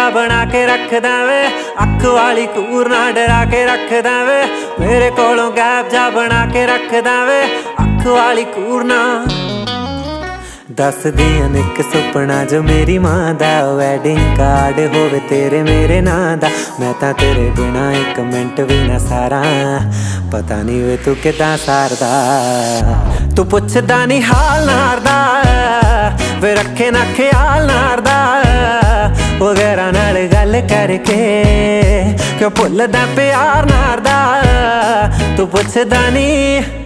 जा बना के रखदा वे, अख वाली कूर ना डरा के रखदा वे। मेरे कोलों गैप जा बना के रखदा वे, अख वाली कूर ना। दस दियां इक सुपना जो मेरी मां दा, वैडिंग कार्ड होवे तेरे मेरे नां दा। मैं तां तेरे बिना एक मिंट भी ना सारा, पता नहीं वे तू किदां सारदा। तू पुछदा नहीं हाल नारदा, वे रखे ना ख्याल नारदा। वगैरह नाल गल करके क्यों भुलदा प्यार नारदा। तू पुछदा नहीं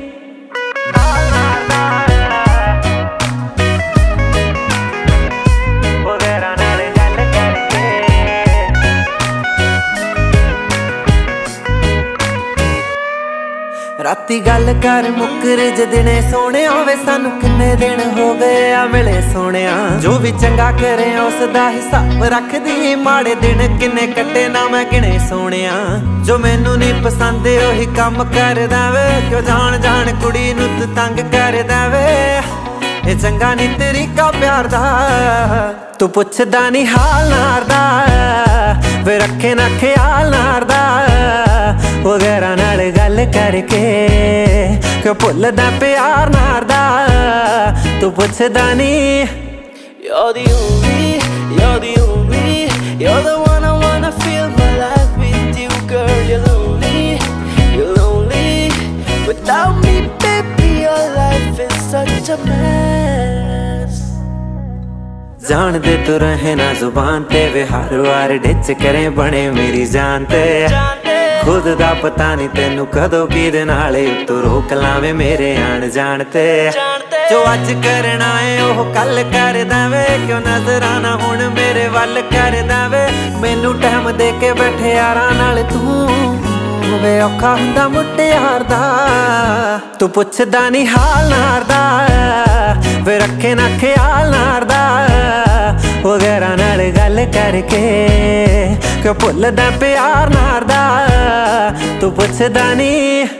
राती गल कर मुकर ज दिने सोने वे, सानू किन्ने दिन हो गए आ मिले सोने। जो भी चंगा करे उसदा हिसाब रख दी, माड़े दिन किन्ने कट्टे ना मैं गिने सोने। जो मैनू नहीं पसंद ओही कम करदा वे, क्यों जान जान कुड़ी नू तू तंग करदा वे। ये चंगा नहीं तरीका प्यार दा, तू पुछदा नहीं हाल नारदा। वे रखे ना ख्याल नारदा, वगैरह नाल गल करके क्यों भुलदा प्यार नारदा। तू पुछदा नहीं। You're the only, you're the only, you're the one I wanna feel my life with you, girl. You're lonely, you're lonely. Without me, baby, your life is such a mess. जान दे तू रहे ना जुबान ते, वे हर वार डिच करे बने मेरी जान ते। खुद दा पता नहीं तेनू कदों किदे नाले तू रोक लावे मेरे आन जान ते। जो अज करना है ओह कल कर देवे, क्यों नजराना हुण मेरे वल कर देवे। मैनू टाइम दे के बैठे यारां नाल तू वे औखा हुंदा मुटियार दा। तू पुछदा नहीं हाल नारदा, वे रखे ना ख्याल नारदा। वगैरह नाल गल करके क्यों भुलदा प्यार नारदा। तू पुछदा नहीं।